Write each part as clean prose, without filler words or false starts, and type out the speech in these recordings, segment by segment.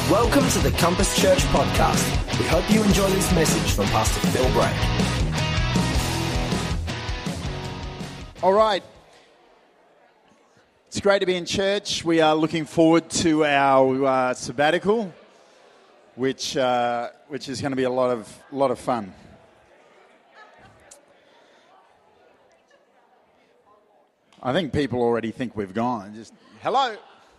Welcome to the Compass Church podcast. We hope you enjoy this message from Pastor Phil Bragg. All right. It's great to be in church. We are looking forward to our sabbatical, which is going to be a lot of fun. I think people already think we've gone. Just hello.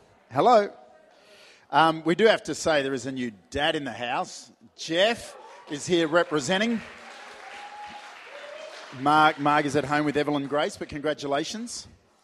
We do have to say there is a new dad in the house. Jeff is here representing. Mark is at home with Evelyn Grace, but congratulations.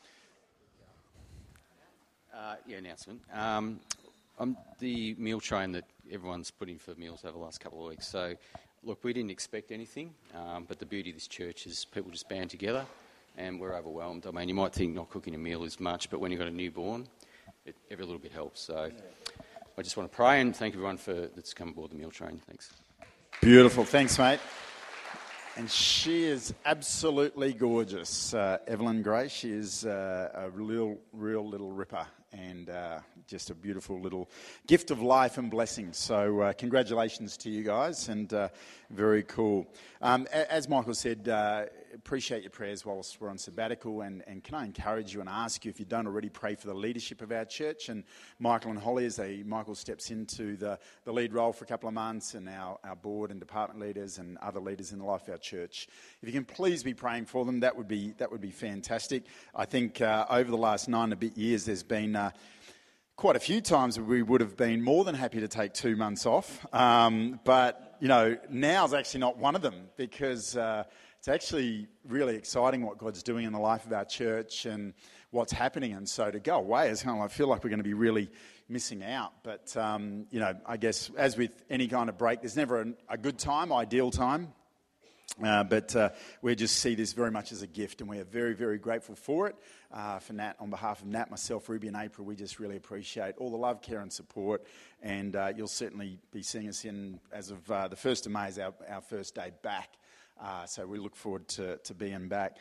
Announcement. I'm the meal train that everyone's put in for meals over the last couple of weeks. So, look, we didn't expect anything, but the beauty of this church is people just band together and we're overwhelmed. I mean, you might think not cooking a meal is much, but when you've got a newborn, every little bit helps. So I just want to pray and thank everyone that's come aboard the meal train. Thanks. Beautiful. Thanks, mate. And she is absolutely gorgeous, Evelyn Grace. She is a real little ripper and just a beautiful little gift of life and blessing. So congratulations to you guys, and very cool. As Michael said, appreciate your prayers whilst we're on sabbatical, and can I encourage you and ask you, if you don't already, pray for the leadership of our church and Michael and Holly as Michael steps into the lead role for a couple of months, and our board and department leaders and other leaders in the life of our church. If you can please be praying for them, that would be fantastic. I think over the last 9 and a bit years, there's been quite a few times we would have been more than happy to take 2 months off, but now's actually not one of them, because it's actually really exciting what God's doing in the life of our church and what's happening. And so to go away is kind of, I feel like we're going to be really missing out. But, I guess as with any kind of break, there's never a good time, ideal time. But we just see this very much as a gift, and we are very, very grateful for it. For Nat, on behalf of Nat, myself, Ruby and April, we just really appreciate all the love, care and support. And you'll certainly be seeing us in, as of the 1st of May, is our first day back. So we look forward to being back.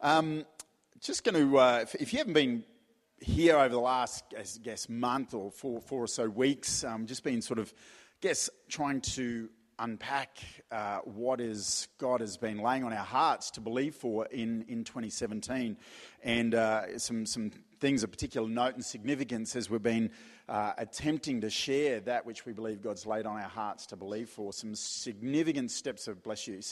Just going to, if you haven't been here over the last, I guess, month or four or so weeks, just been sort of, trying to unpack what God has been laying on our hearts to believe for in 2017, and some things of particular note and significance as we've been attempting to share that which we believe God's laid on our hearts to believe for. Some significant steps of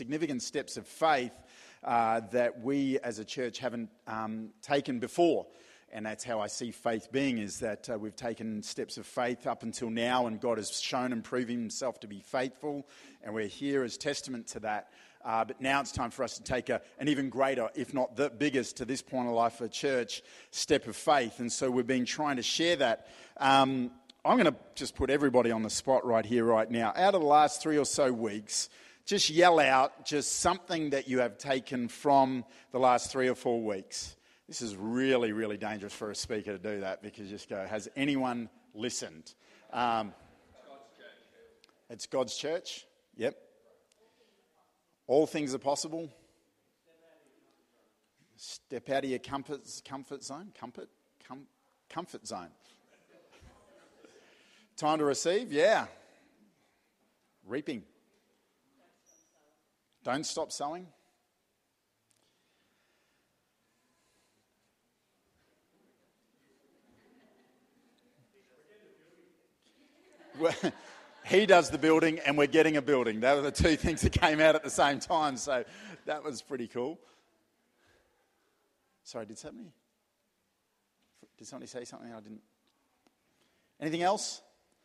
faith that we as a church haven't taken before. And that's how I see faith being, is that we've taken steps of faith up until now, and God has shown and proven himself to be faithful, and we're here as testament to that. But now it's time for us to take an even greater, if not the biggest to this point of life for church, step of faith. And so we've been trying to share that. I'm going to just put everybody on the spot right here, right now. Out of the last 3 or so weeks, just yell out just something that you have taken from the last 3 or 4 weeks. This is really, really dangerous for a speaker to do that, because you just go, has anyone listened? It's God's church. Yep. All things are possible. Step out of your comfort zone. Comfort zone. Time to receive. Yeah. Reaping. Don't stop sowing. Well, he does the building and we're getting a building. They were the two things that came out at the same time, so that was pretty cool. Sorry, did somebody say something I didn't? Anything else?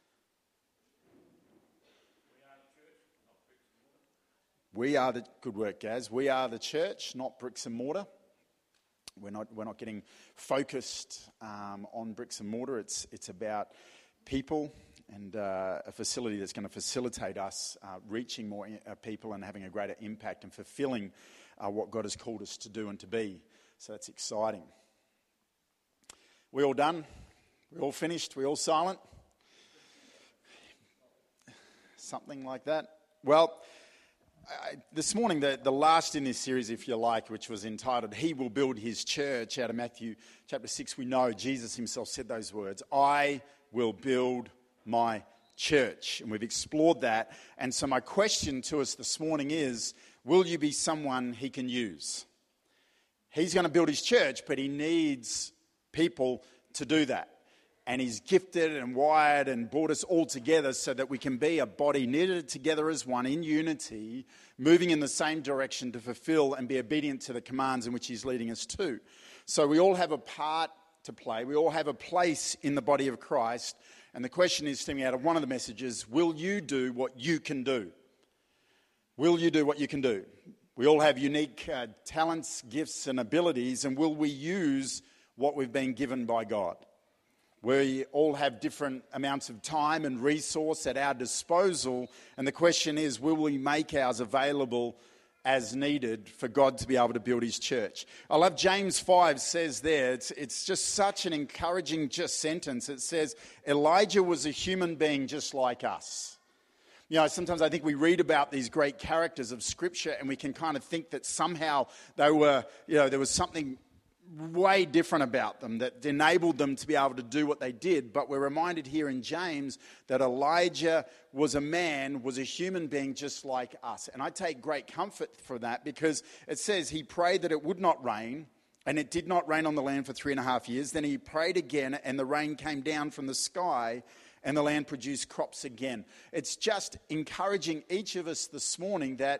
Good work, Gaz. We are the church, not bricks and mortar. We're not getting focused on bricks and mortar. It's about people and a facility that's going to facilitate us reaching more people and having a greater impact and fulfilling what God has called us to do and to be. So that's exciting. We all done? We all finished? We all silent? Something like that. Well, this morning, the last in this series, if you like, which was entitled, He Will Build His Church, out of Matthew chapter 6, we know Jesus himself said those words, I will build my church, and we've explored that. And so my question to us this morning is, will you be someone he can use? He's going to build his church, but he needs people to do that. And he's gifted and wired and brought us all together so that we can be a body knitted together as one in unity, moving in the same direction to fulfill and be obedient to the commands in which he's leading us to. So we all have a part to play. We all have a place in the body of Christ. And the question is, stemming out of one of the messages, will you do what you can do? Will you do what you can do? We all have unique talents, gifts, and abilities, and will we use what we've been given by God? We all have different amounts of time and resource at our disposal, and the question is, will we make ours available as needed for God to be able to build his church? I love James 5 says there, it's just such an encouraging sentence. It says, Elijah was a human being just like us. You know, sometimes I think we read about these great characters of Scripture and we can kind of think that somehow they were, there was something way different about them that enabled them to be able to do what they did. But we're reminded here in James that Elijah was a human being just like us. And I take great comfort for that because it says he prayed that it would not rain, and it did not rain on the land for 3.5 years. Then he prayed again, and the rain came down from the sky, and the land produced crops again. It's just encouraging each of us this morning that,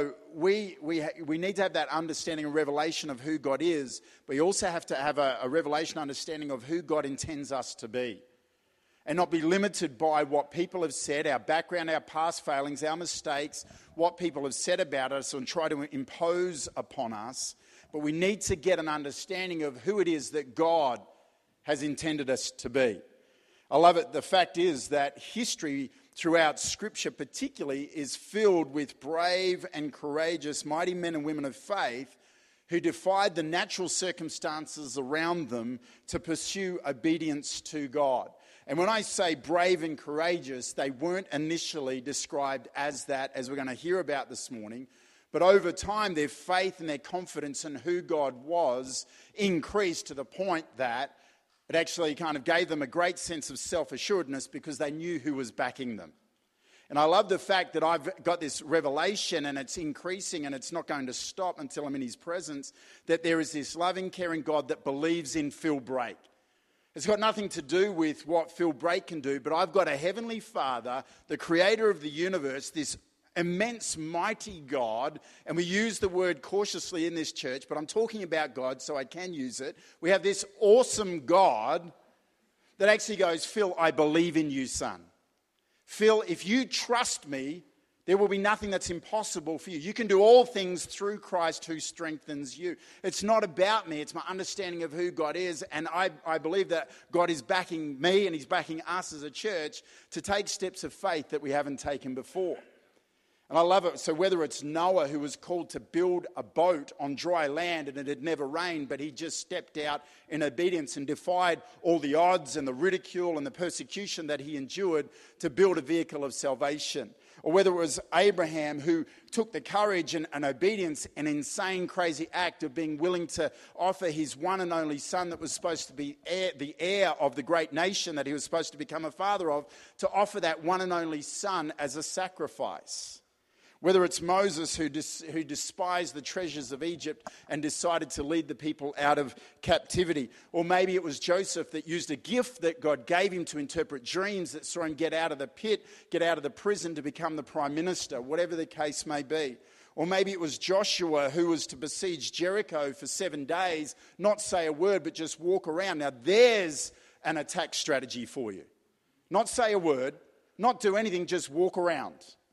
we need to have that understanding and revelation of who God is, but we also have to have a revelation understanding of who God intends us to be. And not be limited by what people have said, our background, our past failings, our mistakes, what people have said about us and try to impose upon us. But we need to get an understanding of who it is that God has intended us to be. I love it. The fact is that history throughout Scripture particularly is filled with brave and courageous mighty men and women of faith who defied the natural circumstances around them to pursue obedience to God. And when I say brave and courageous, they weren't initially described as that, as we're going to hear about this morning. But over time, their faith and their confidence in who God was increased to the point that it actually kind of gave them a great sense of self-assuredness because they knew who was backing them. And I love the fact that I've got this revelation and it's increasing and it's not going to stop until I'm in his presence, that there is this loving, caring God that believes in Phil Brake. It's got nothing to do with what Phil Brake can do, but I've got a heavenly Father, the creator of the universe, this immense, mighty God, and we use the word cautiously in this church, but I'm talking about God, so I can use it. We have this awesome God that actually goes, Phil, I believe in you, son. Phil, if you trust me, there will be nothing that's impossible for you. You can do all things through Christ who strengthens you. It's not about me. It's my understanding of who God is. And I believe that God is backing me and he's backing us as a church to take steps of faith that we haven't taken before. And I love it. So whether it's Noah, who was called to build a boat on dry land and it had never rained, but he just stepped out in obedience and defied all the odds and the ridicule and the persecution that he endured to build a vehicle of salvation. Or whether it was Abraham, who took the courage and obedience, an insane, crazy act of being willing to offer his one and only son that was supposed to be the heir of the great nation that he was supposed to become a father of, to offer that one and only son as a sacrifice. Whether it's Moses who despised the treasures of Egypt and decided to lead the people out of captivity. Or maybe it was Joseph that used a gift that God gave him to interpret dreams that saw him get out of the pit, get out of the prison to become the prime minister, whatever the case may be. Or maybe it was Joshua who was to besiege Jericho for 7 days, not say a word, but just walk around. Now there's an attack strategy for you. Not say a word, not do anything, just walk around.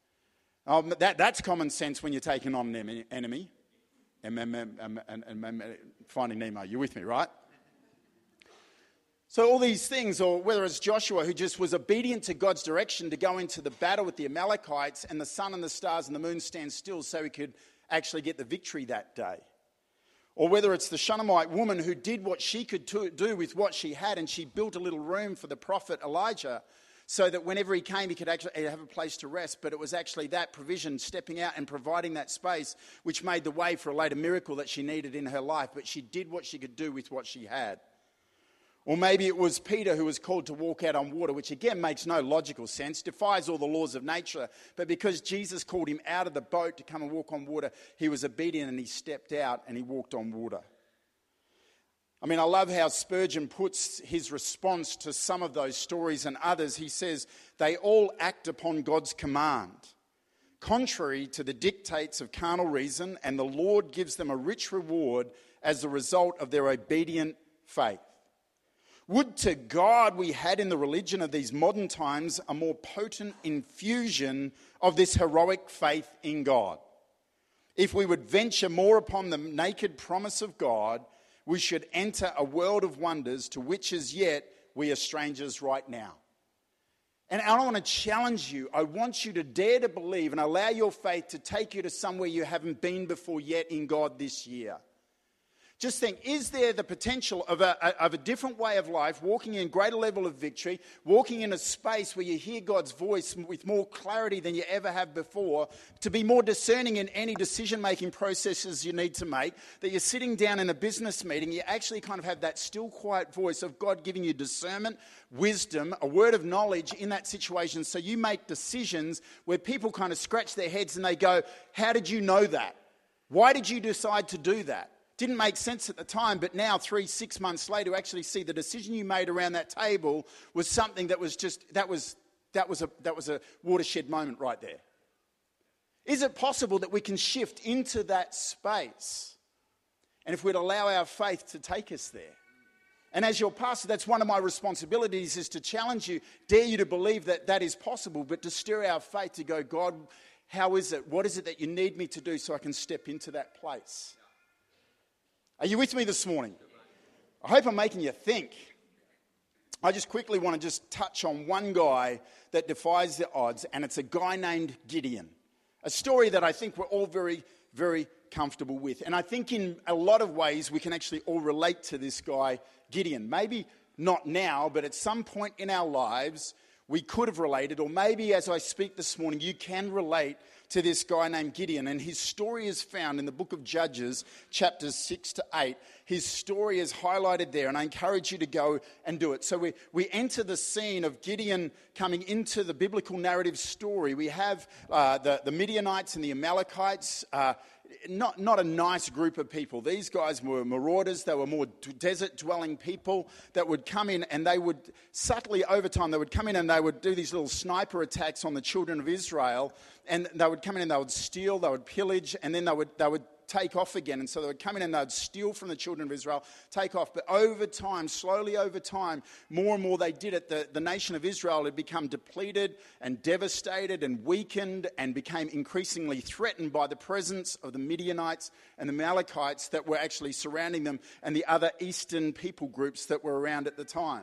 That's common sense when you're taking on an enemy. Finding Nemo, you're with me, right? So all these things, or whether it's Joshua who just was obedient to God's direction to go into the battle with the Amalekites and the sun and the stars and the moon stand still so he could actually get the victory that day. Or whether it's the Shunammite woman who did what she could do with what she had, and she built a little room for the prophet Elijah so that whenever he came, he could actually have a place to rest. But it was actually that provision, stepping out and providing that space, which made the way for a later miracle that she needed in her life. But she did what she could do with what she had. Or maybe it was Peter who was called to walk out on water, which again makes no logical sense, defies all the laws of nature. But because Jesus called him out of the boat to come and walk on water, he was obedient and he stepped out and he walked on water. I mean, I love how Spurgeon puts his response to some of those stories and others. He says, they all act upon God's command, contrary to the dictates of carnal reason, and the Lord gives them a rich reward as the result of their obedient faith. Would to God we had in the religion of these modern times a more potent infusion of this heroic faith in God. If we would venture more upon the naked promise of God, we should enter a world of wonders to which as yet we are strangers right now. And I want to challenge you. I want you to dare to believe and allow your faith to take you to somewhere you haven't been before yet in God this year. Just think, is there the potential of a different way of life, walking in greater level of victory, walking in a space where you hear God's voice with more clarity than you ever have before, to be more discerning in any decision-making processes you need to make, that you're sitting down in a business meeting, you actually kind of have that still, quiet voice of God giving you discernment, wisdom, a word of knowledge in that situation, so you make decisions where people kind of scratch their heads and they go, how did you know that? Why did you decide to do that? Didn't make sense at the time, but now 3-6 months later, to actually see the decision you made around that table was something that was just that was a watershed moment right there. Is it possible that we can shift into that space? And if we'd allow our faith to take us there. And as your pastor, that's one of my responsibilities, is to challenge you, dare you to believe that that is possible, but to stir our faith to go, God, how is it? What is it that you need me to do so I can step into that place? Are you with me this morning? I hope I'm making you think. I just quickly want to just touch on one guy that defies the odds, and it's a guy named Gideon. A story that I think we're all very, very comfortable with. And I think in a lot of ways we can actually all relate to this guy, Gideon. Maybe not now, but at some point in our lives we could have related, or maybe as I speak this morning, you can relate to this guy named Gideon. And his story is found in the book of Judges, chapters 6-8. His story is highlighted there, and I encourage you to go and do it. So we enter the scene of Gideon coming into the biblical narrative story. We have the Midianites and the Amalekites, not a nice group of people. These guys were marauders. They were more desert-dwelling people that would come in, and they would subtly over time, they would come in and they would do these little sniper attacks on the children of Israel. And they would come in and they would steal, they would pillage, and then they would take off again. And so they would come in and they would steal from the children of Israel, take off. But over time, slowly over time, more and more they did it. The nation of Israel had become depleted and devastated and weakened and became increasingly threatened by the presence of the Midianites and the Amalekites that were actually surrounding them, and the other eastern people groups that were around at the time.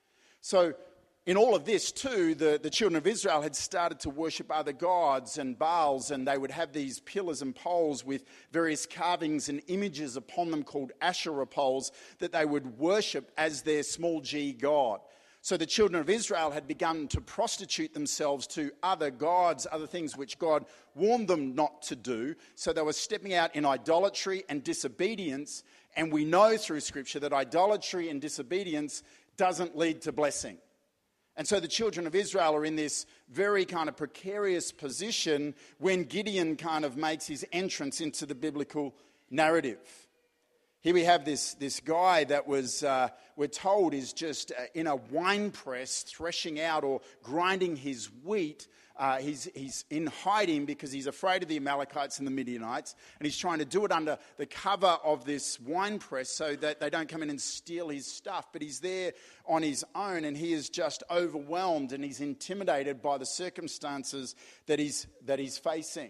So in all of this too, the children of Israel had started to worship other gods and Baals, and they would have these pillars and poles with various carvings and images upon them called Asherah poles that they would worship as their small g god. So the children of Israel had begun to prostitute themselves to other gods, other things which God warned them not to do. So they were stepping out in idolatry and disobedience, and we know through Scripture that idolatry and disobedience doesn't lead to blessing. And so the children of Israel are in this very kind of precarious position when Gideon kind of makes his entrance into the biblical narrative. Here we have this guy that was, we're told, is just in a wine press threshing out or grinding his wheat. He's in hiding because he's afraid of the Amalekites and the Midianites, and he's trying to do it under the cover of this wine press so that they don't come in and steal his stuff. But he's there on his own, and he is just overwhelmed and he's intimidated by the circumstances that he's facing.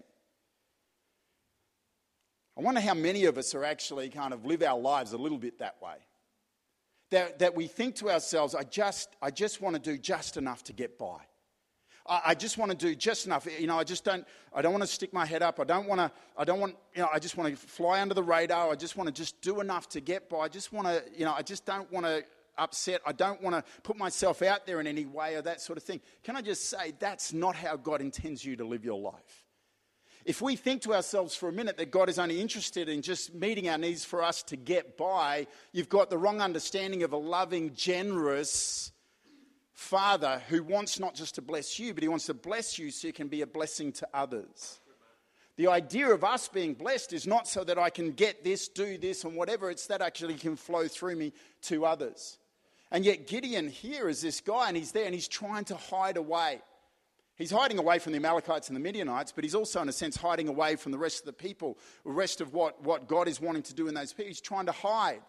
I wonder how many of us are actually kind of live our lives a little bit that way. That we think to ourselves, I just want to do just enough to get by. I just want to do just enough. I don't want to stick my head up. I just want to fly under the radar. I just want to just do enough to get by. I just don't want to upset. I don't want to put myself out there in any way or that sort of thing. Can I just say, that's not how God intends you to live your life. If we think to ourselves for a minute that God is only interested in just meeting our needs for us to get by, you've got the wrong understanding of a loving, generous Father who wants not just to bless you, but he wants to bless you so you can be a blessing to others. The idea of us being blessed is not so that I can get this, do this, and whatever. It's that actually can flow through me to others. And yet Gideon here is this guy, and he's there, and he's trying to hide away. He's hiding away from the Amalekites and the Midianites, but he's also, in a sense, hiding away from the rest of the people, the rest of what God is wanting to do in those people. He's trying to hide.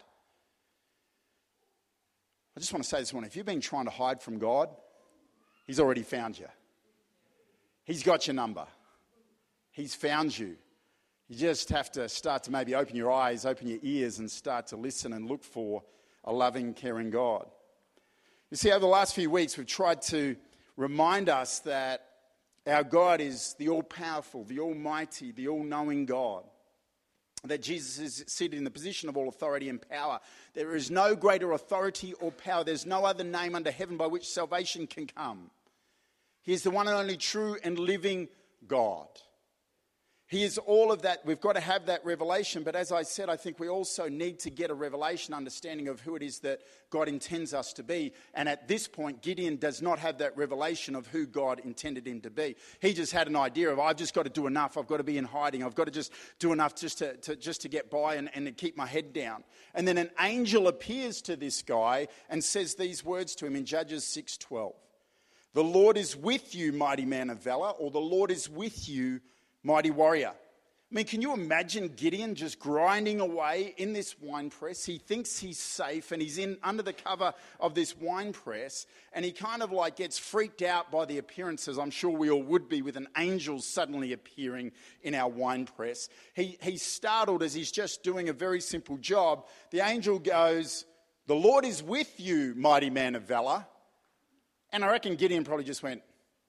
I just want to say this morning, if you've been trying to hide from God, he's already found you. He's got your number. He's found you. You just have to start to maybe open your eyes, open your ears, and start to listen and look for a loving, caring God. You see, over the last few weeks, we've tried to remind us that our God is the all-powerful, the almighty, the all-knowing God. That Jesus is seated in the position of all authority and power. There is no greater authority or power. There's no other name under heaven by which salvation can come. He is the one and only true and living God. He is all of that. We've got to have that revelation. But as I said, I think we also need to get a revelation understanding of who it is that God intends us to be. And at this point, Gideon does not have that revelation of who God intended him to be. He just had an idea of, I've just got to do enough. I've got to be in hiding. I've got to just do enough just to get by and to keep my head down. And then an angel appears to this guy and says these words to him in Judges 6:12. The Lord is with you, mighty man of valor, or the Lord is with you, mighty warrior. I mean, can you imagine Gideon just grinding away in this wine press? He thinks he's safe and he's in under the cover of this wine press, and he kind of like gets freaked out by the appearances. I'm sure we all would be with an angel suddenly appearing in our wine press. He's startled as he's just doing a very simple job. The angel goes, "The Lord is with you, mighty man of valor." And I reckon Gideon probably just went,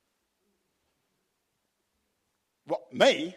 "What, me?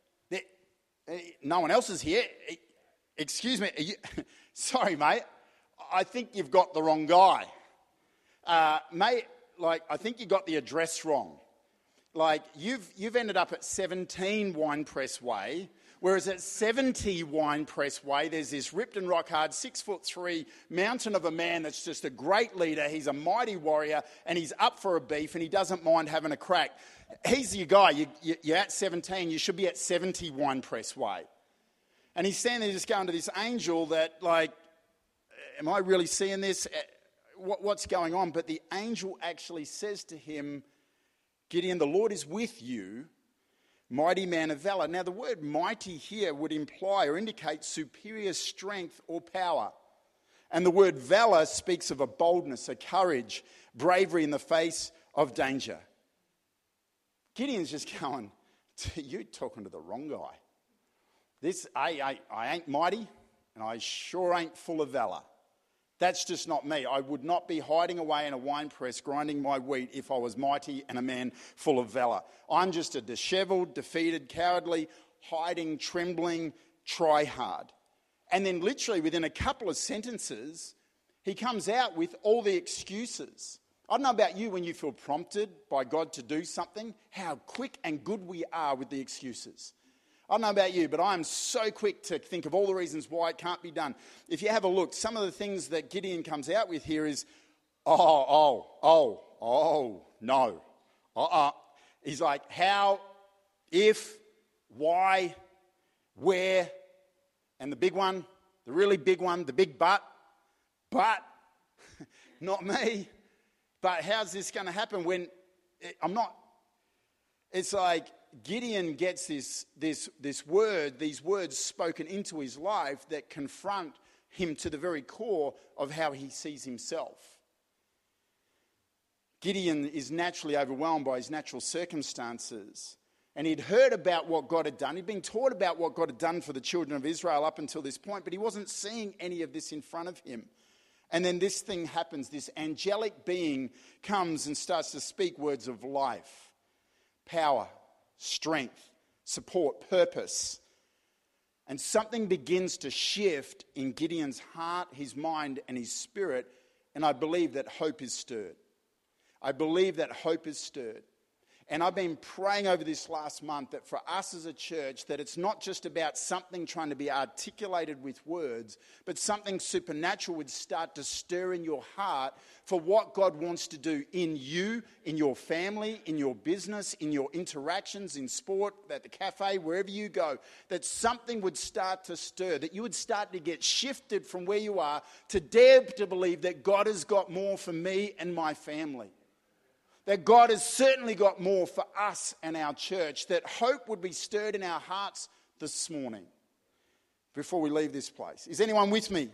No one else is here. Excuse me. Sorry, mate. I think you've got the wrong guy. Mate, I think you got the address wrong. You've ended up at 17 Winepress Way, whereas at 70 Winepress Way, there's this ripped and rock hard 6'3" mountain of a man that's just a great leader. He's a mighty warrior, and he's up for a beef, and he doesn't mind having a crack. He's your guy. You're at 17. You should be at 70 Winepress Way." And he's standing there just going to this angel that, am I really seeing this? What's going on? But the angel actually says to him, "Gideon, the Lord is with you, mighty man of valor." Now, the word mighty here would imply or indicate superior strength or power. And the word valor speaks of a boldness, a courage, bravery in the face of danger. Gideon's just going, "You're talking to the wrong guy. I ain't mighty, and I sure ain't full of valor. That's just not me. I would not be hiding away in a wine press grinding my wheat if I was mighty and a man full of valor. I'm just a disheveled, defeated, cowardly, hiding, trembling try-hard." And then literally within a couple of sentences, he comes out with all the excuses. I don't know about you, when you feel prompted by God to do something, how quick and good we are with the excuses. I don't know about you, but I am so quick to think of all the reasons why it can't be done. If you have a look, some of the things that Gideon comes out with here is, no. He's like, how, if, why, where, and the big one, the really big one, the big but, not me. But how's this going to happen when I'm not? It's like Gideon gets this word, these words spoken into his life that confront him to the very core of how he sees himself. Gideon is naturally overwhelmed by his natural circumstances. And he'd heard about what God had done. He'd been taught about what God had done for the children of Israel up until this point, but he wasn't seeing any of this in front of him. And then this thing happens. This angelic being comes and starts to speak words of life, power, strength, support, purpose. And something begins to shift in Gideon's heart, his mind, and his spirit. And I believe that hope is stirred. And I've been praying over this last month that for us as a church, that it's not just about something trying to be articulated with words, but something supernatural would start to stir in your heart for what God wants to do in you, in your family, in your business, in your interactions, in sport, at the cafe, wherever you go, that something would start to stir, that you would start to get shifted from where you are to dare to believe that God has got more for me and my family. That God has certainly got more for us and our church, that hope would be stirred in our hearts this morning before we leave this place. Is anyone with me?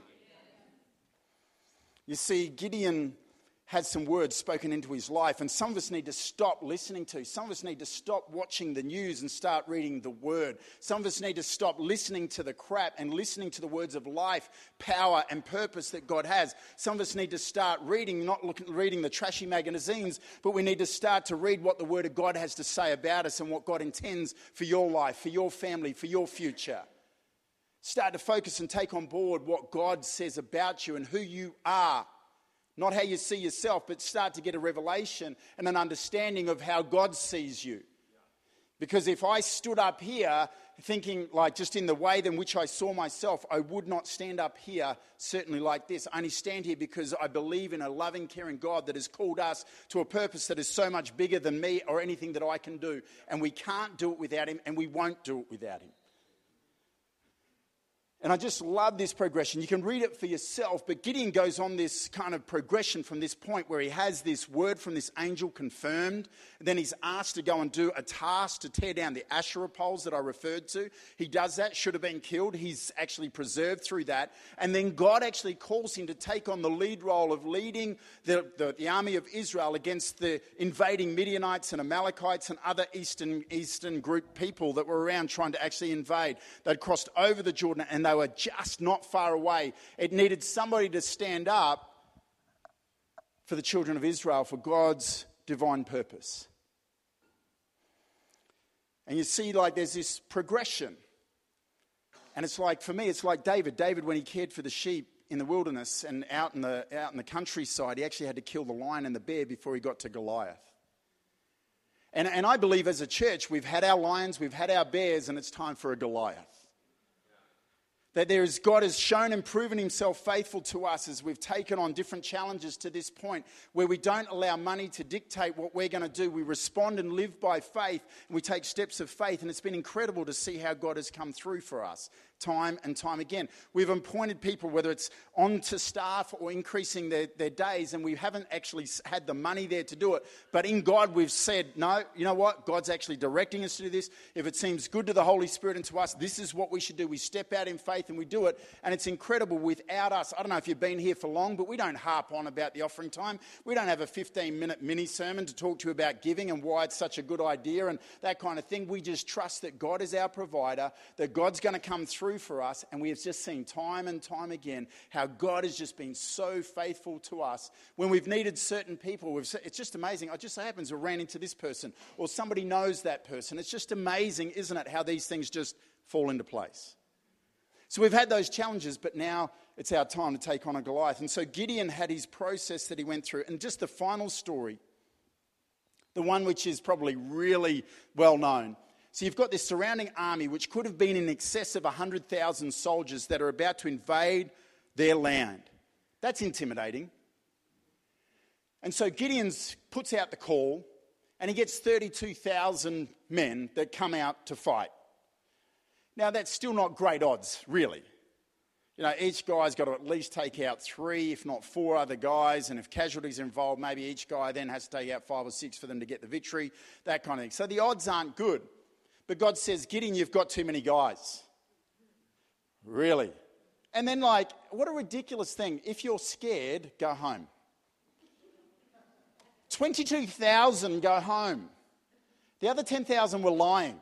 You see, Gideon had some words spoken into his life, and some of us need to stop listening to. Some of us need to stop watching the news and start reading the Word. Some of us need to stop listening to the crap and listening to the words of life, power, and purpose that God has. Some of us need to start reading, not reading the trashy magazines, but we need to start to read what the Word of God has to say about us and what God intends for your life, for your family, for your future. Start to focus and take on board what God says about you and who you are. Not how you see yourself, but start to get a revelation and an understanding of how God sees you. Because if I stood up here thinking like just in the way in which I saw myself, I would not stand up here certainly like this. I only stand here because I believe in a loving, caring God that has called us to a purpose that is so much bigger than me or anything that I can do. And we can't do it without Him, and we won't do it without Him. And I just love this progression. You can read it for yourself, but Gideon goes on this kind of progression from this point where he has this word from this angel confirmed. And then he's asked to go and do a task to tear down the Asherah poles that I referred to. He does that, should have been killed. He's actually preserved through that. And then God actually calls him to take on the lead role of leading the army of Israel against the invading Midianites and Amalekites and other eastern group people that were around trying to actually invade. They'd crossed over the Jordan and they were just not far away. It needed somebody to stand up for the children of Israel for God's divine purpose. And you see, like, there's this progression. And it's like, for me, it's like David. David, when he cared for the sheep in the wilderness and out in the countryside, he actually had to kill the lion and the bear before he got to Goliath. And I believe as a church, we've had our lions, we've had our bears, and it's time for a Goliath. That God has shown and proven himself faithful to us as we've taken on different challenges to this point where we don't allow money to dictate what we're going to do. We respond and live by faith, and we take steps of faith. And it's been incredible to see how God has come through for us time and time again. We've appointed people, whether it's onto staff or increasing their days, and we haven't actually had the money there to do it. But in God, we've said, no, you know what? God's actually directing us to do this. If it seems good to the Holy Spirit and to us, this is what we should do. We step out in faith and we do it. And it's incredible without us. I don't know if you've been here for long, but we don't harp on about the offering time. We don't have a 15-minute mini sermon to talk to you about giving and why it's such a good idea and that kind of thing. We just trust that God is our provider, that God's going to come through for us, and we have just seen time and time again how God has just been so faithful to us. When we've needed certain people, it's just amazing. It just so happens we ran into this person, or somebody knows that person. It's just amazing, isn't it, how these things just fall into place. So we've had those challenges, but now it's our time to take on a Goliath. And so Gideon had his process that he went through. And just the final story, the one which is probably really well known. So you've got this surrounding army, which could have been in excess of 100,000 soldiers that are about to invade their land. That's intimidating. And so Gideon puts out the call, and he gets 32,000 men that come out to fight. Now, that's still not great odds, really. You know, each guy's got to at least take out 3, if not 4 other guys, and if casualties are involved, maybe each guy then has to take out 5 or 6 for them to get the victory, that kind of thing. So the odds aren't good. But God says, Gideon, you've got too many guys. Really? And then, like, what a ridiculous thing. If you're scared, go home. 22,000 go home. The other 10,000 were lying.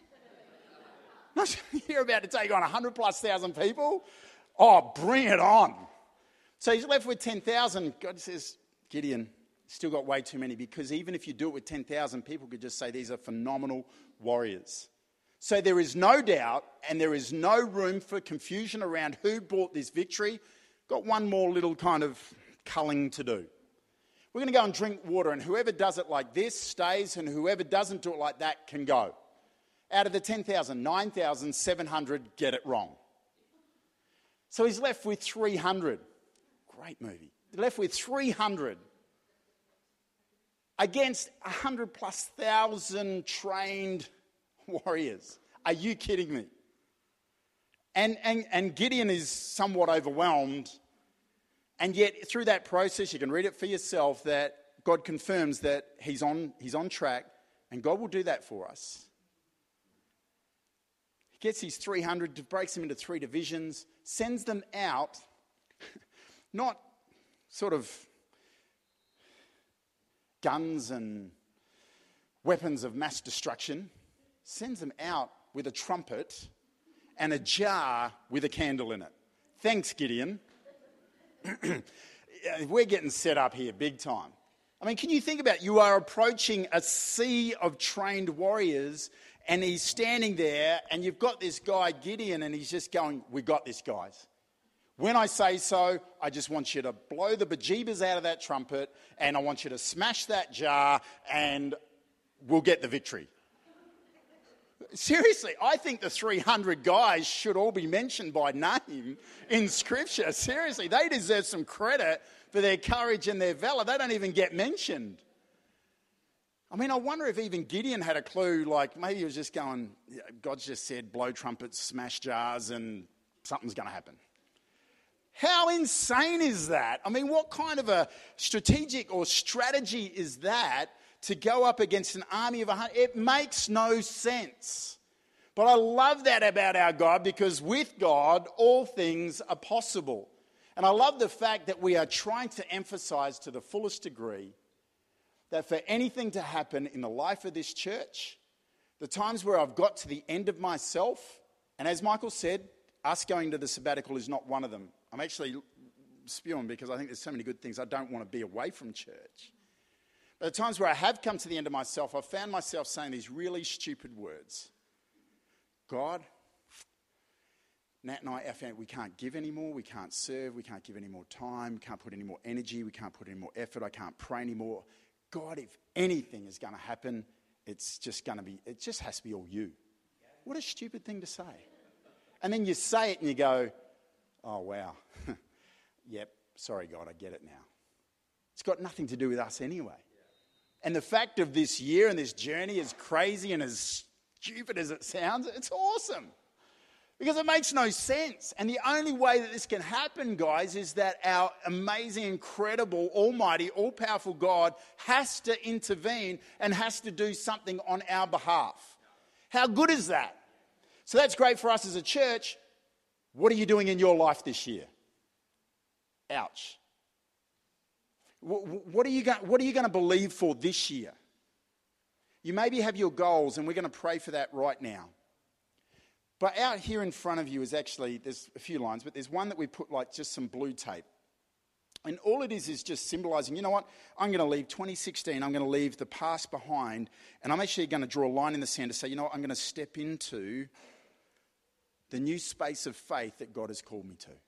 You're about to take on 100,000+ people? Oh, bring it on. So he's left with 10,000. God says, Gideon, still got way too many, because even if you do it with 10,000, people could just say these are phenomenal warriors. So there is no doubt and there is no room for confusion around who brought this victory. Got one more little kind of culling to do. We're going to go and drink water, and whoever does it like this stays, and whoever doesn't do it like that can go. Out of the 10,000, 9,700 get it wrong. So he's left with 300. Great movie. Left with 300 against 100,000+ trained warriors. Are you kidding me? And Gideon is somewhat overwhelmed, and yet through that process, you can read it for yourself, that God confirms that he's on track, and God will do that for us. He gets these 300, breaks them into 3 divisions, sends them out, not sort of guns and weapons of mass destruction, sends them out with a trumpet and a jar with a candle in it. Thanks, Gideon. We're getting set up here big time. I mean, can you think about it? You are approaching a sea of trained warriors, and he's standing there, and you've got this guy, Gideon, and he's just going, we got this, guys. When I say so, I just want you to blow the bejeebers out of that trumpet, and I want you to smash that jar, and we'll get the victory. Seriously, I think the 300 guys should all be mentioned by name in Scripture. Seriously, they deserve some credit for their courage and their valor. They don't even get mentioned. I mean, I wonder if even Gideon had a clue, like maybe he was just going, God's just said blow trumpets, smash jars, and something's going to happen. How insane is that? I mean, what kind of a strategic or strategy is that to go up against an army of 100? It makes no sense. But I love that about our God, because with God, all things are possible. And I love the fact that we are trying to emphasize to the fullest degree that for anything to happen in the life of this church, the times where I've got to the end of myself, and as Michael said, us going to the sabbatical is not one of them. I'm actually spewing because I think there's so many good things. I don't want to be away from church. But the times where I have come to the end of myself, I've found myself saying these really stupid words. God, Nat and I, our family, we can't give anymore, we can't serve, we can't give any more time, we can't put any more energy, we can't put any more effort, I can't pray anymore. God, if anything is going to happen, it just has to be all you. What a stupid thing to say. And then you say it and you go, oh, wow. Yep, sorry, God, I get it now. It's got nothing to do with us anyway. And the fact of this year and this journey, as crazy and as stupid as it sounds, it's awesome. Because it makes no sense. And the only way that this can happen, guys, is that our amazing, incredible, almighty, all-powerful God has to intervene and has to do something on our behalf. How good is that? So that's great for us as a church. What are you doing in your life this year? Ouch. What are you going to believe for this year? You maybe have your goals, and we're going to pray for that right now. But out here in front of you is actually, there's a few lines, but there's one that we put like just some blue tape. And all it is just symbolising, you know what, I'm going to leave 2016, I'm going to leave the past behind, and I'm actually going to draw a line in the sand to say, you know what, I'm going to step into the new space of faith that God has called me to.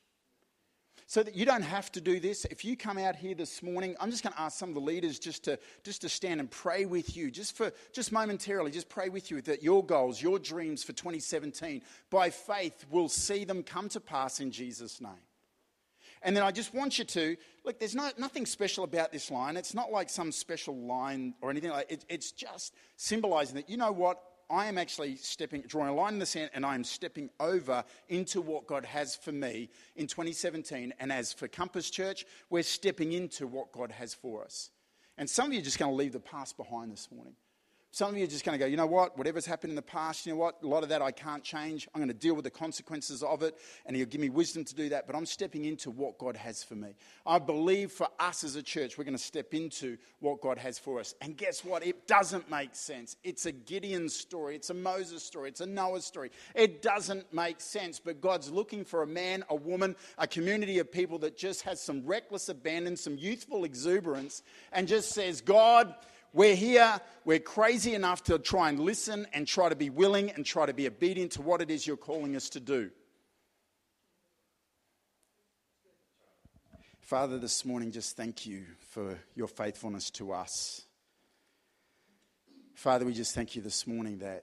So that you don't have to do this. If you come out here this morning, I'm just going to ask some of the leaders just to stand and pray with you, just momentarily, just pray with you that your goals, your dreams for 2017, by faith, will see them come to pass in Jesus' name. And then I just want you to, look, there's nothing special about this line. It's not like some special line or anything like it. It's just symbolising that, you know what, I am actually drawing a line in the sand, and I am stepping over into what God has for me in 2017. And as for Compass Church, we're stepping into what God has for us. And some of you are just going to leave the past behind this morning. Some of you are just going to go, you know what, whatever's happened in the past, you know what, a lot of that I can't change. I'm going to deal with the consequences of it, and he'll give me wisdom to do that, but I'm stepping into what God has for me. I believe for us as a church, we're going to step into what God has for us. And guess what? It doesn't make sense. It's a Gideon story. It's a Moses story. It's a Noah story. It doesn't make sense, but God's looking for a man, a woman, a community of people that just has some reckless abandon, some youthful exuberance, and just says, God, we're here, we're crazy enough to try and listen and try to be willing and try to be obedient to what it is you're calling us to do. Father, this morning, just thank you for your faithfulness to us. Father, we just thank you this morning that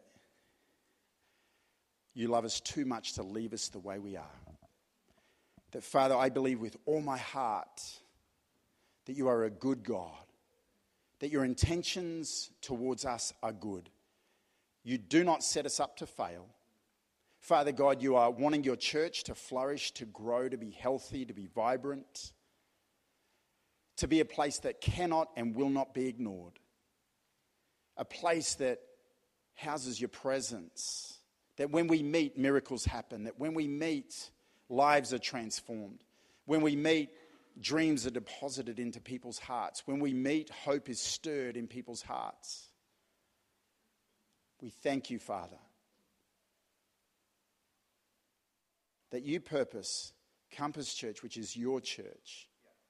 you love us too much to leave us the way we are. That, Father, I believe with all my heart that you are a good God, that your intentions towards us are good. You do not set us up to fail. Father God, you are wanting your church to flourish, to grow, to be healthy, to be vibrant, to be a place that cannot and will not be ignored. A place that houses your presence, that when we meet, miracles happen, that when we meet, lives are transformed. When we meet, dreams are deposited into people's hearts. When we meet, hope is stirred in people's hearts. We thank you, Father, that you purpose Compass Church, which is your church,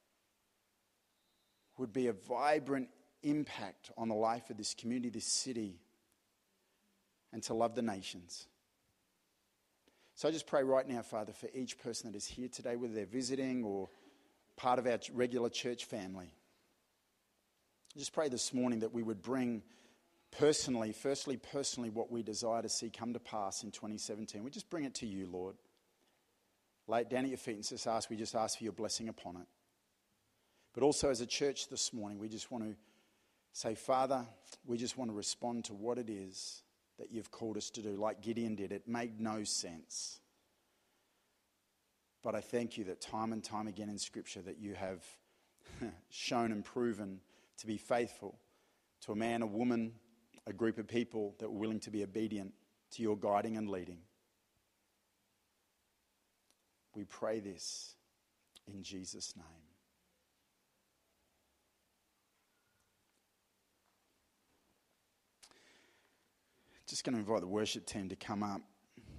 would be a vibrant impact on the life of this community, this city, and to love the nations. So I just pray right now, Father, for each person that is here today, whether they're visiting or part of our regular church family. I just pray this morning that we would bring personally what we desire to see come to pass in 2017. We just bring it to you, Lord. Lay it down at your feet and we just ask for your blessing upon it. But also as a church this morning, we just want to say, Father, we just want to respond to what it is that you've called us to do. Like Gideon did, it made no sense. But I thank you that time and time again in Scripture that you have shown and proven to be faithful to a man, a woman, a group of people that were willing to be obedient to your guiding and leading. We pray this in Jesus' name. Just going to invite the worship team to come up.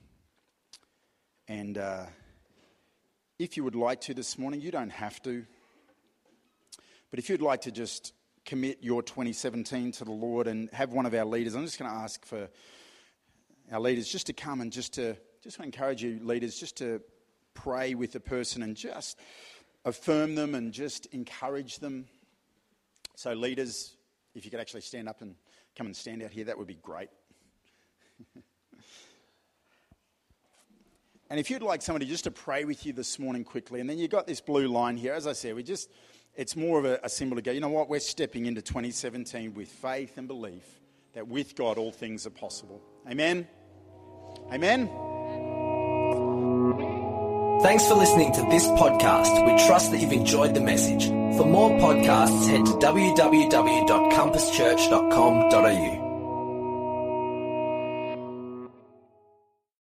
And if you would like to this morning, you don't have to. But if you'd like to just commit your 2017 to the Lord and have one of our leaders, I'm just going to ask for our leaders just to come and just to encourage you leaders just to pray with the person and just affirm them and just encourage them. So leaders, if you could actually stand up and come and stand out here, that would be great. And if you'd like somebody just to pray with you this morning quickly, and then you've got this blue line here, as I said, it's more of a symbol to go, you know what, we're stepping into 2017 with faith and belief that with God all things are possible. Amen? Amen? Thanks for listening to this podcast. We trust that you've enjoyed the message. For more podcasts, head to www.compasschurch.com.au.